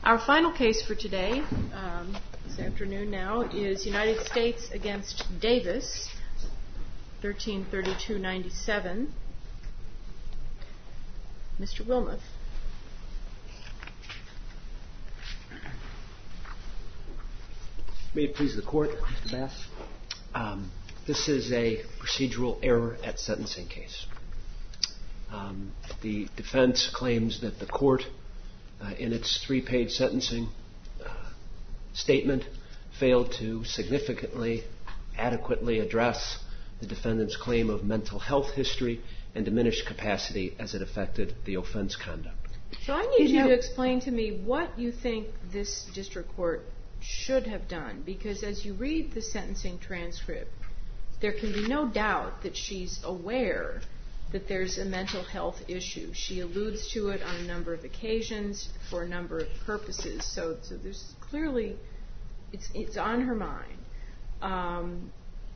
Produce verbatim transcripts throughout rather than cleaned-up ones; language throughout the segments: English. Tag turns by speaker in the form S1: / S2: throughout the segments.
S1: Our final case for today, um, this afternoon now, is United States against Davis, thirteen thirty-two ninety-seven. Mister Wilmoth.
S2: May it please the Court, Mister Bass. Um, this is a procedural error at sentencing case. Um, the defense claims that the Court, uh, in its three-page sentencing uh, statement, failed to significantly, adequately address the defendant's claim of mental health history and diminished capacity as it affected the offense conduct.
S1: So I need you, you know, to explain to me what you think this district court should have done, because as you read the sentencing transcript, there can be no doubt that she's aware that there's a mental health issue. She alludes to it on a number of occasions for a number of purposes. So, so there's clearly, it's it's on her mind. Um,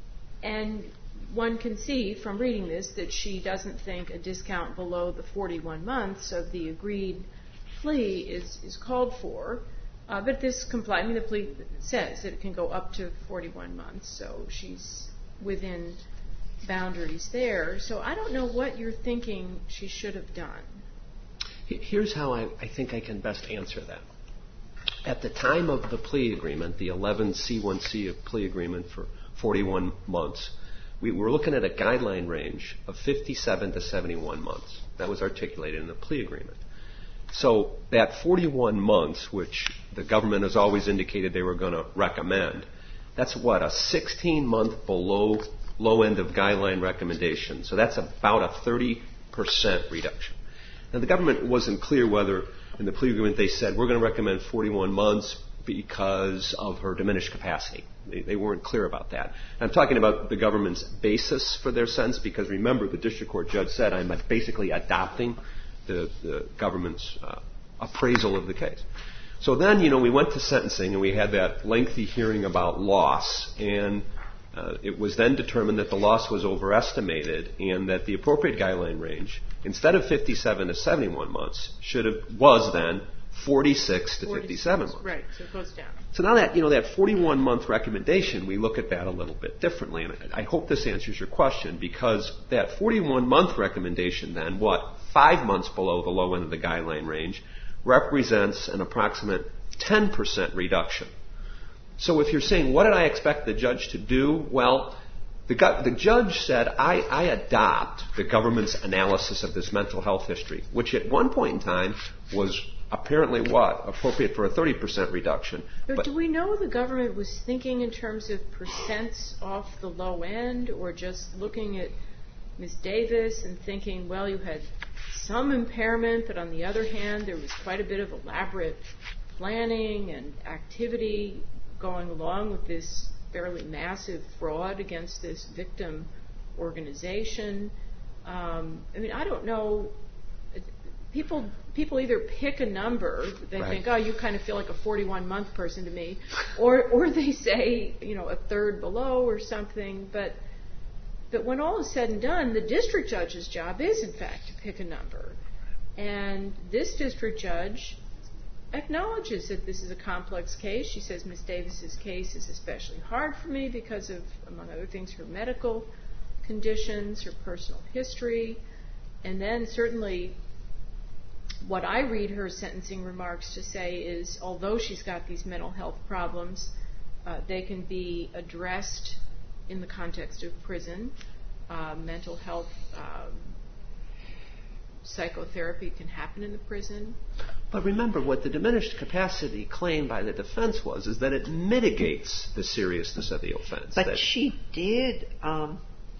S1: and one can see from reading this that she doesn't think a discount below the forty-one months of the agreed plea is, is called for. Uh, but this comply, I mean, the plea says that it can go up to forty-one months, so she's within boundaries there. So I don't know what you're thinking she should have done.
S2: Here's how I, I think I can best answer that. At the time of the plea agreement, the eleven C one C of plea agreement for forty-one months, we were looking at a guideline range of fifty-seven to seventy-one months. That was articulated in the plea agreement. So that forty-one months, which the government has always indicated they were going to recommend, that's what, a sixteen-month below low end of guideline recommendation. So that's about a thirty percent reduction. Now, the government wasn't clear whether in the plea agreement they said, we're going to recommend forty-one months because of her diminished capacity. They, they weren't clear about that. I'm talking about the government's basis for their sentence because, remember, the district court judge said I'm basically adopting the, the government's uh, appraisal of the case. So then, you know, we went to sentencing and we had that lengthy hearing about loss, and uh, it was then determined that the loss was overestimated and that the appropriate guideline range, instead of fifty-seven to seventy-one months, should have was then forty-six to fifty-seven months.
S1: Right, so it goes down.
S2: So now that, you know, that forty-one month recommendation, we look at that a little bit differently. And I hope this answers your question, because that forty-one month recommendation then, what, five months below the low end of the guideline range, represents an approximate ten percent reduction. So if you're saying, what did I expect the judge to do? Well, the, gu- the judge said, I, I adopt the government's analysis of this mental health history, which at one point in time was apparently what? Appropriate for a thirty percent reduction.
S1: But,
S2: but
S1: do we know the government was thinking in terms of percents off the low end, or just looking at Miz Davis and thinking, well, you had some impairment, but on the other hand, there was quite a bit of elaborate planning and activity going along with this fairly massive fraud against this victim organization? Um, I mean, I don't know. People people either pick a number, they
S2: right.
S1: think, oh, you kind of feel like a forty-one month person to me, or or they say, you know, a third below or something. But but when all is said and done, the district judge's job is, in fact, to pick a number. And this district judge acknowledges that this is a complex case. She says Miz Davis's case is especially hard for me because of, among other things, her medical conditions, her personal history, and then certainly what I read her sentencing remarks to say is, although she's got these mental health problems, uh, they can be addressed in the context of prison. Uh, mental health um, psychotherapy can happen in the prison.
S2: But remember, what the diminished capacity claim by the defense was is that it mitigates the seriousness of the offense.
S3: But
S2: that
S3: she did um,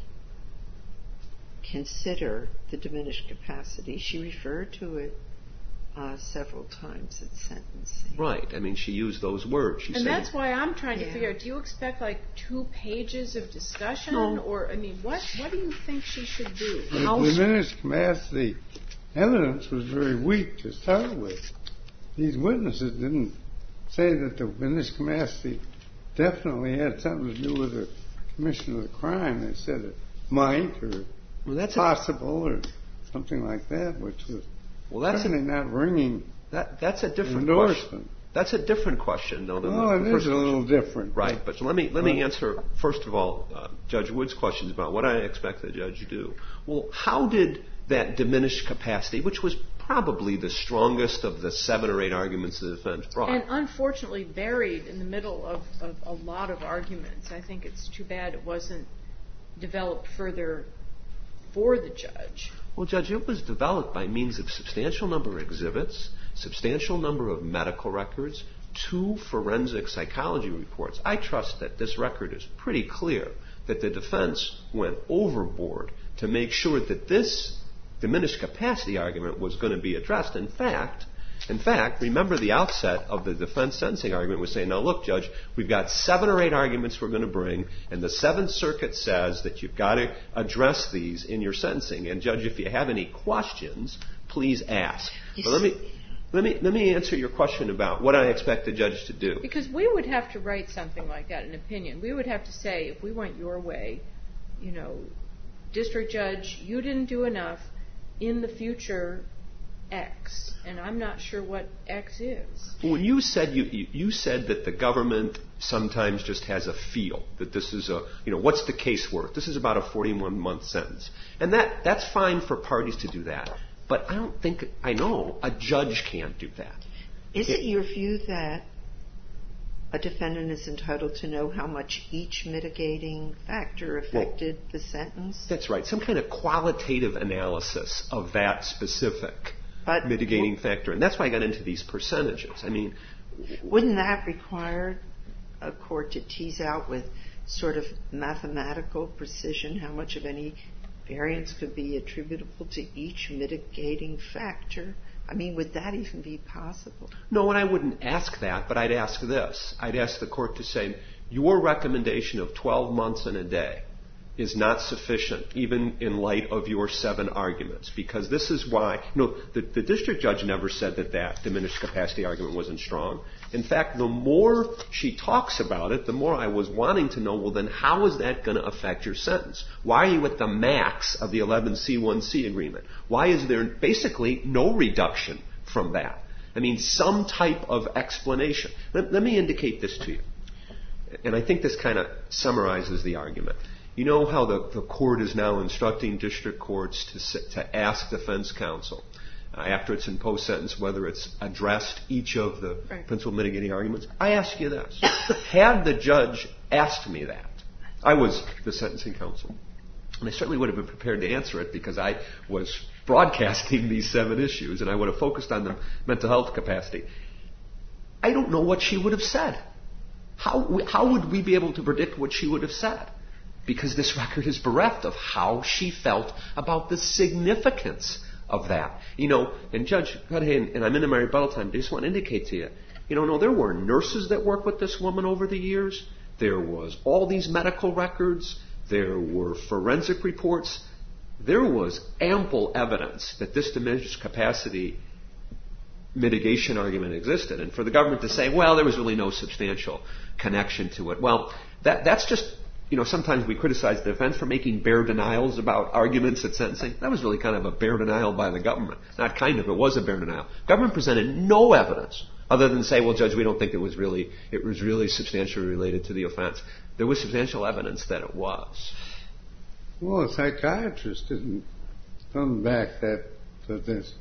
S3: consider the diminished capacity. She referred to it uh, several times at sentencing.
S2: Right. I mean, she used those words. She
S1: and
S2: said,
S1: that's why I'm trying to
S3: yeah.
S1: figure out, do you expect like two pages of discussion?
S2: No.
S1: Or, I mean, what, what do you think she should do?
S4: The diminished capacity evidence was very weak to start with. These witnesses didn't say that the diminished capacity definitely had something to do with the commission of the crime. They said it might or
S2: well, that's
S4: possible a, or something like that, which was
S2: well, that's
S4: certainly
S2: a,
S4: not ringing
S2: that, that's a different
S4: endorsement.
S2: question. That's a different question, though. Than
S4: oh,
S2: the
S4: it is a little different.
S2: Right, but so let me let me answer first of all uh, Judge Wood's questions about what I expect the judge to do. Well, how did that diminished capacity, which was probably the strongest of the seven or eight arguments the defense brought,
S1: and unfortunately buried in the middle of, of a lot of arguments. I think it's too bad it wasn't developed further for the judge.
S2: Well, Judge, it was developed by means of substantial number of exhibits, substantial number of medical records, two forensic psychology reports. I trust that this record is pretty clear that the defense went overboard to make sure that this diminished capacity argument was going to be addressed. In fact, in fact, remember the outset of the defense sentencing argument was saying, now look, Judge, we've got seven or eight arguments we're going to bring, and the Seventh Circuit says that you've got to address these in your sentencing. And Judge, if you have any questions, please ask. But let me let me let me answer your question about what I expect the judge to do.
S1: Because we would have to write something like that, an opinion. We would have to say, if we went your way, you know, District Judge, you didn't do enough. In the future, X, and I'm not sure what X is.
S2: When you said you, you you said that the government sometimes just has a feel that this is a, you know, what's the case worth? This is about a forty-one month sentence, and that that's fine for parties to do that. But I don't think I know a judge can't do that.
S3: Is it, it your view that a defendant is entitled to know how much each mitigating factor affected well, the sentence?
S2: That's right. Some kind of qualitative analysis of that specific
S3: but,
S2: mitigating well, factor. And that's why I got into these percentages. I mean,
S3: wouldn't that require a court to tease out with sort of mathematical precision how much of any variance could be attributable to each mitigating factor? I mean, would that even be possible?
S2: No, and I wouldn't ask that, but I'd ask this. I'd ask the court to say, your recommendation of twelve months and a day is not sufficient, even in light of your seven arguments, because this is why, you know, the, the district judge never said that that diminished capacity argument wasn't strong. In fact, the more she talks about it, the more I was wanting to know, well, then how is that going to affect your sentence? Why are you at the max of the eleven C one C agreement? Why is there basically no reduction from that? I mean, some type of explanation. Let, let me indicate this to you. And I think this kind of summarizes the argument. You know how the, the court is now instructing district courts to, sit, to ask defense counsel uh, after it's imposed sentence whether it's addressed each of the right. principal mitigating arguments? I ask you this. Had the judge asked me that, I was the sentencing counsel, and I certainly would have been prepared to answer it because I was broadcasting these seven issues and I would have focused on the mental health capacity. I don't know what she would have said. How, how would we be able to predict what she would have said? Because this record is bereft of how she felt about the significance of that. You know, and Judge Cudahy, and I'm in my rebuttal time, I just want to indicate to you, you know, no, there were nurses that worked with this woman over the years. There was all these medical records. There were forensic reports. There was ample evidence that this diminished capacity mitigation argument existed. And for the government to say, well, there was really no substantial connection to it. Well, that that's just, you know, sometimes we criticize the defense for making bare denials about arguments at sentencing. That was really kind of a bare denial by the government. Not kind of, it was a bare denial. Government presented no evidence other than say, well, Judge, we don't think it was really, it was really substantially related to the offense. There was substantial evidence that it was.
S4: Well, a psychiatrist didn't come back that, that this.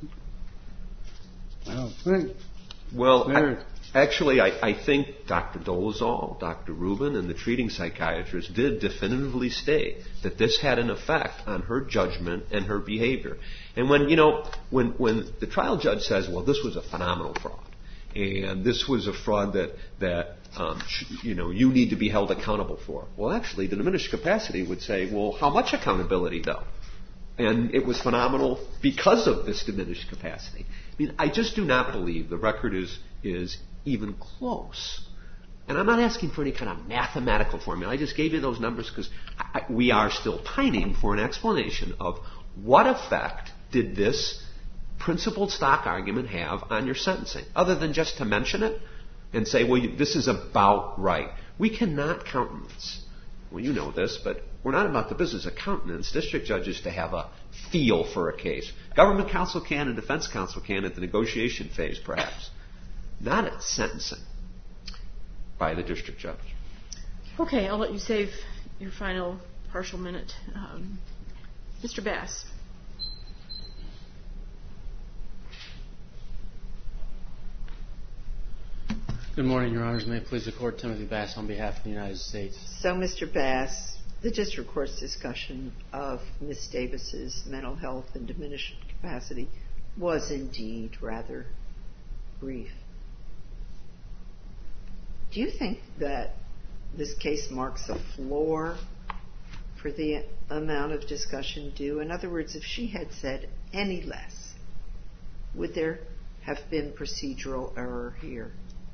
S4: I don't think.
S2: Well, I, actually, I, I think Doctor Dolezal, Doctor Rubin, and the treating psychiatrist did definitively state that this had an effect on her judgment and her behavior. And when, you know, when, when the trial judge says, well, this was a phenomenal fraud, and this was a fraud that, that um, sh- you know, you need to be held accountable for. Well, actually, the diminished capacity would say, well, how much accountability, though? And it was phenomenal because of this diminished capacity. I mean, I just do not believe the record is is even close. And I'm not asking for any kind of mathematical formula. I just gave you those numbers because we are still pining for an explanation of what effect did this principled stock argument have on your sentencing, other than just to mention it and say, well, you, this is about right. We cannot countenance. Well, you know this, but we're not about the business of countenance. District judges to have a feel for a case. Government counsel can and defense counsel can at the negotiation phase, perhaps. not at sentencing by the district judge.
S1: Okay, I'll let you save your final partial minute. Um, Mister Bass.
S5: Good morning, Your Honors. May it please the Court, Timothy Bass on behalf of the United States.
S3: So, Mister Bass, the district court's discussion of Miz Davis's mental health and diminished capacity was indeed rather brief. Do you think that this case marks a floor for the amount of discussion due? In other words, if she had said any less, would there have been procedural error here?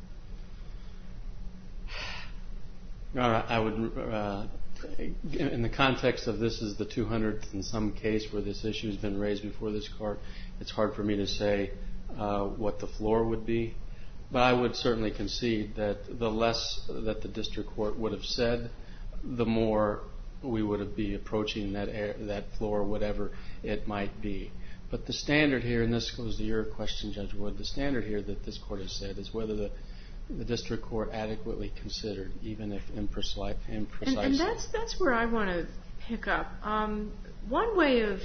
S5: Your Honor, I would, uh, in the context of this is the two hundredth and some case where this issue has been raised before this court, it's hard for me to say uh, what the floor would be. But I would certainly concede that the less that the district court would have said, the more we would be approaching that air, that floor, whatever it might be. But the standard here, and this goes to your question, Judge Wood, the standard here that this court has said is whether the the district court adequately considered, even if imprecise. imprecisely.
S1: And, and that's that's where I want to pick up. Um, one way of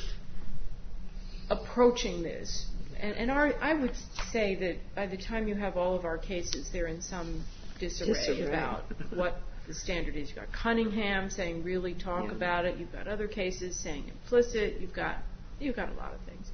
S1: approaching this, and, and our, I would say that by the time you have all of our cases, they're in some disarray, disarray. about what the standard is. You've got Cunningham saying really talk yeah. about it. You've got other cases saying implicit. You've got you've got a lot of things.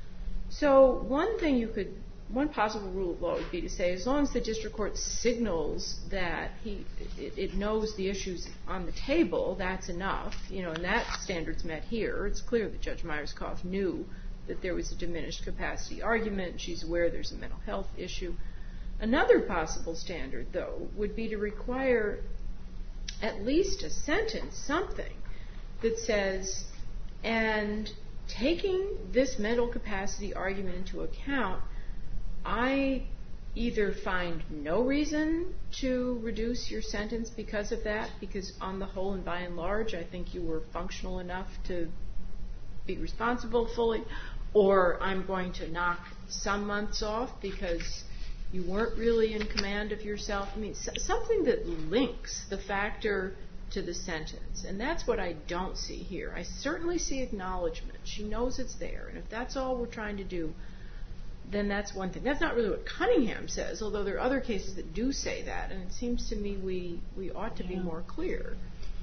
S1: So one thing you could One possible rule of law would be to say, as long as the district court signals that he it, it knows the issues on the table, that's enough. You know, and that standard's met here. It's clear that Judge Myerscough knew that there was a diminished capacity argument. She's aware there's a mental health issue. Another possible standard, though, would be to require at least a sentence, something that says, and taking this mental capacity argument into account, I either find no reason to reduce your sentence because of that, because on the whole and by and large, I think you were functional enough to be responsible fully, or I'm going to knock some months off because you weren't really in command of yourself. I mean, something that links the factor to the sentence, and that's what I don't see here. I certainly see acknowledgement. She knows it's there, and if that's all we're trying to do, then that's one thing. That's not really what Cunningham says, although there are other cases that do say that, and it seems to me we, we ought to be more clear.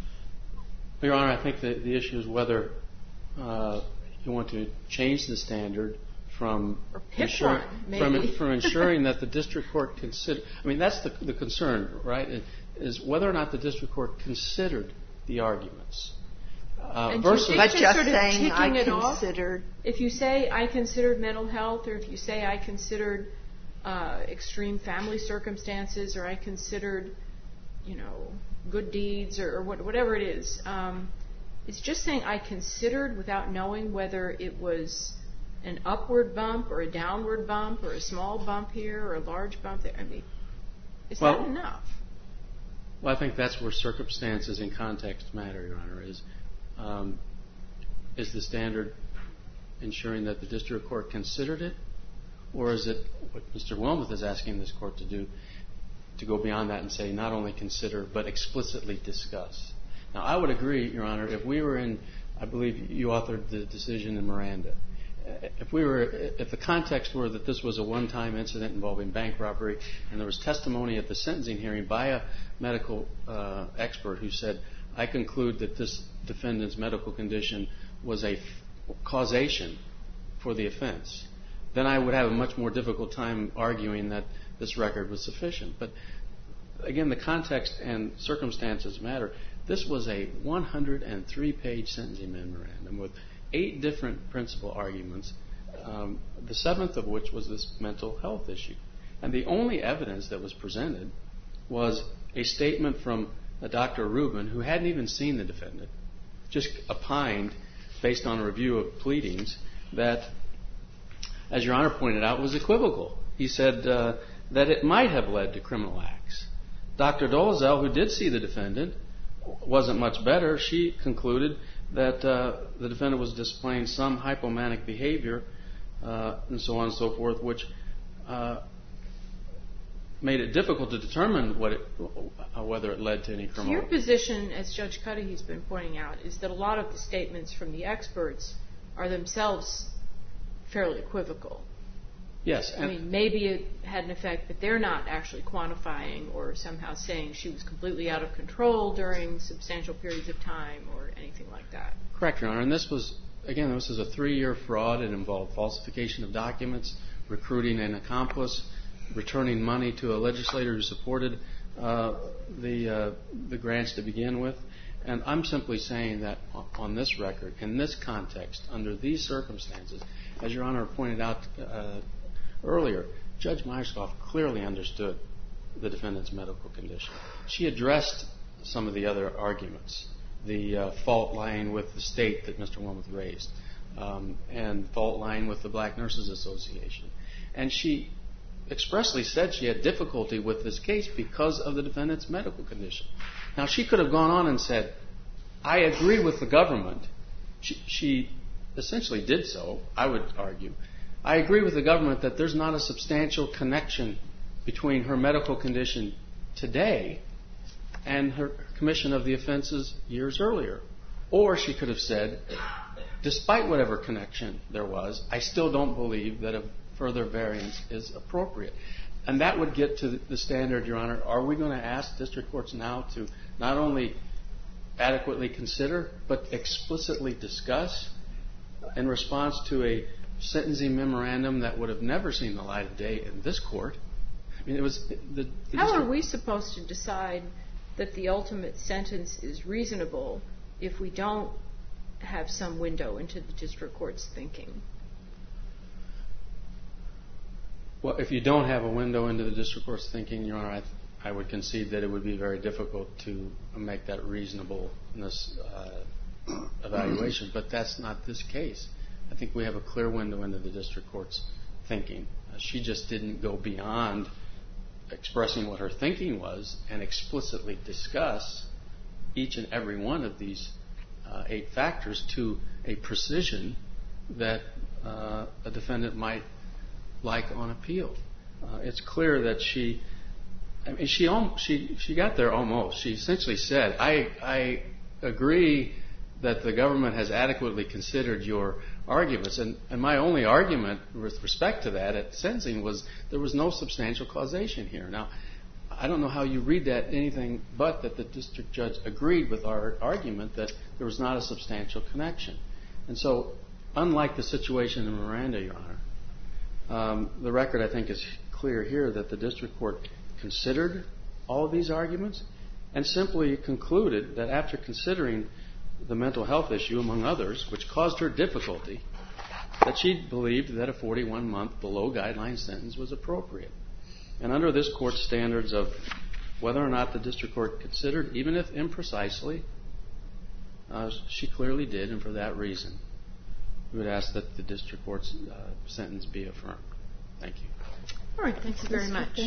S5: Your Honor, I think the, the issue is whether uh, you want to change the standard from,
S1: or pick
S5: ensure,
S1: one, maybe.
S5: from, from ensuring that the district court consider. I mean, that's the, the concern, right? Is whether or not the district court considered the arguments. Uh,
S1: and
S5: versus,
S3: but just
S1: sort of
S3: saying I
S1: it
S3: considered.
S1: Off, if you say I considered mental health, or if you say I considered uh, extreme family circumstances, or I considered, you know, good deeds, or, or what, whatever it is, um, it's just saying I considered without knowing whether it was an upward bump or a downward bump or a small bump here or a large bump there. I mean, is
S5: well,
S1: that enough?
S5: Well, I think that's where circumstances and context matter, Your Honor. Is Um, is the standard ensuring that the district court considered it, or is it what Mister Wilmoth is asking this court to do, to go beyond that and say not only consider but explicitly discuss? Now, I would agree, Your Honor, if we were in, I believe you authored the decision in Miranda, if we were, if the context were that this was a one-time incident involving bank robbery and there was testimony at the sentencing hearing by a medical uh, expert who said, I conclude that this defendant's medical condition was a f- causation for the offense, then I would have a much more difficult time arguing that this record was sufficient. But again, the context and circumstances matter. This was a one hundred three page sentencing memorandum with eight different principal arguments, um, the seventh of which was this mental health issue. And the only evidence that was presented was a statement from a Doctor Rubin, who hadn't even seen the defendant, just opined, based on a review of pleadings, that, as Your Honor pointed out, was equivocal. He said uh, that it might have led to criminal acts. Doctor Dolezal, who did see the defendant, wasn't much better. She concluded that uh, the defendant was displaying some hypomanic behavior, uh, and so on and so forth, which uh, made it difficult to determine what it, uh, whether it led to any criminal.
S1: Your position, as Judge Cudahy's been pointing out, is that a lot of the statements from the experts are themselves fairly equivocal.
S5: Yes.
S1: I mean, maybe it had an effect, but they're not actually quantifying or somehow saying she was completely out of control during substantial periods of time or anything like that.
S5: Correct, Your Honor. And this was, again, this is a three-year fraud. It involved falsification of documents, recruiting an accomplice, returning money to a legislator who supported uh, the uh, the grants to begin with. And I'm simply saying that on this record, in this context, under these circumstances, as Your Honor pointed out uh, earlier, Judge Myerscough clearly understood the defendant's medical condition. She addressed some of the other arguments, the uh, fault lying with the state that Mister Wilmoth raised, um, and fault lying with the Black Nurses Association. And she expressly said she had difficulty with this case because of the defendant's medical condition. Now, she could have gone on and said, I agree with the government. She, she essentially did so, I would argue. I agree with the government that there's not a substantial connection between her medical condition today and her commission of the offenses years earlier. Or she could have said, despite whatever connection there was, I still don't believe that a further variance is appropriate. And that would get to the standard, Your Honor. Are we going to ask district courts now to not only adequately consider, but explicitly discuss in response to a sentencing memorandum that would have never seen the light of day in this court? I mean, it was the, the
S1: How
S5: district...
S1: are we supposed to decide that the ultimate sentence is reasonable if we don't have some window into the district court's thinking?
S5: Well, if you don't have a window into the district court's thinking, Your Honor, I, th- I would concede that it would be very difficult to make that reasonableness uh, evaluation. But that's not this case. I think we have a clear window into the district court's thinking. Uh, she just didn't go beyond expressing what her thinking was and explicitly discuss each and every one of these uh, eight factors to a precision that uh, a defendant might like on appeal. Uh, it's clear that she, I mean, she, she, she got there almost. She essentially said, I, I agree that the government has adequately considered your arguments. And, and my only argument with respect to that at sentencing was there was no substantial causation here. Now, I don't know how you read that anything but that the district judge agreed with our argument that there was not a substantial connection. And so, unlike the situation in Miranda, Your Honor, um, the record, I think, is clear here that the district court considered all of these arguments and simply concluded that after considering the mental health issue, among others, which caused her difficulty, that she believed that a forty-one month below guideline sentence was appropriate. And under this court's standards of whether or not the district court considered, even if imprecisely, uh, she clearly did, and for that reason, we would ask that the district court's uh, sentence be affirmed. Thank you.
S1: All right, thank you very much.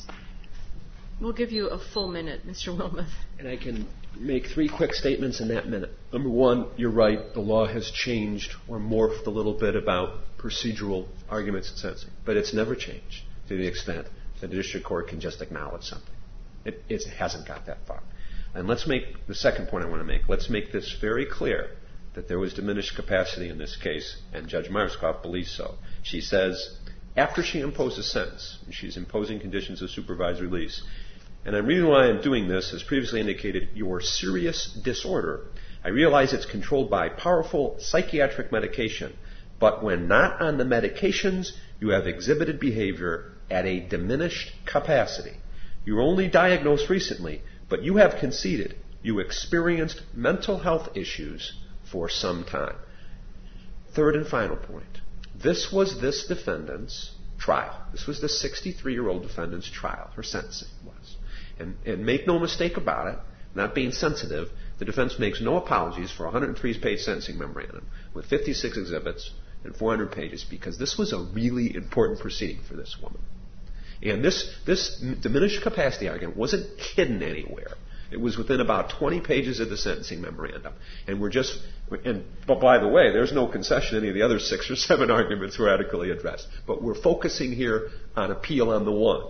S1: We'll give you a full minute, Mister Wilmoth.
S2: And I can make three quick statements in that minute. Number one, you're right, the law has changed or morphed a little bit about procedural arguments and sentencing, but it's never changed to the extent that the district court can just acknowledge something. It, it hasn't got that far. And let's make the second point I want to make. Let's make this very clear that there was diminished capacity in this case, and Judge Myerscough believes so. She says, after she imposed a sentence, she's imposing conditions of supervised release, and the reason why I'm doing this, as previously indicated, your serious disorder, I realize it's controlled by powerful psychiatric medication, but when not on the medications, you have exhibited behavior at a diminished capacity. You were only diagnosed recently, but you have conceded you experienced mental health issues for some time. Third and final point. This was this defendant's trial. This was the sixty-three-year-old defendant's trial. Her sentencing was. And, and make no mistake about it, not being sensitive, the defense makes no apologies for a one hundred three page sentencing memorandum with fifty-six exhibits and four hundred pages, because this was a really important proceeding for this woman. And this, this diminished capacity argument wasn't hidden anywhere. It was within about twenty pages of the sentencing memorandum. And we're just, and but by the way, there's no concession. Any of the other six or seven arguments were adequately addressed. But we're focusing here on appeal on the one.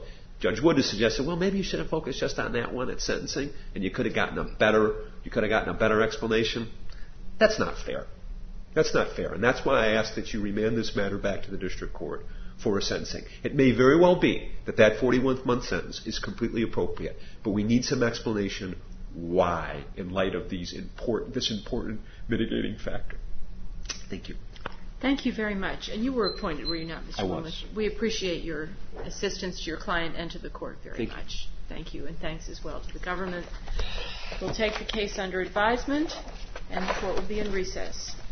S2: Judge Wood has suggested, well, maybe you should have focused just on that one at sentencing, and you could have gotten a better, you could have gotten a better explanation. That's not fair. That's not fair, and that's why I ask that you remand this matter back to the district court for a sentencing. It may very well be that that forty-one month sentence is completely appropriate, but we need some explanation why, in light of these important, this important mitigating factor. Thank you.
S1: Thank you very much. And you were appointed, were you not, Mister
S2: I was.
S1: Wilmot? We appreciate your assistance to your client and to the court very
S2: Thank
S1: much. You. Thank you, and thanks as well to the government. We'll take the case under advisement, and the court will be in recess.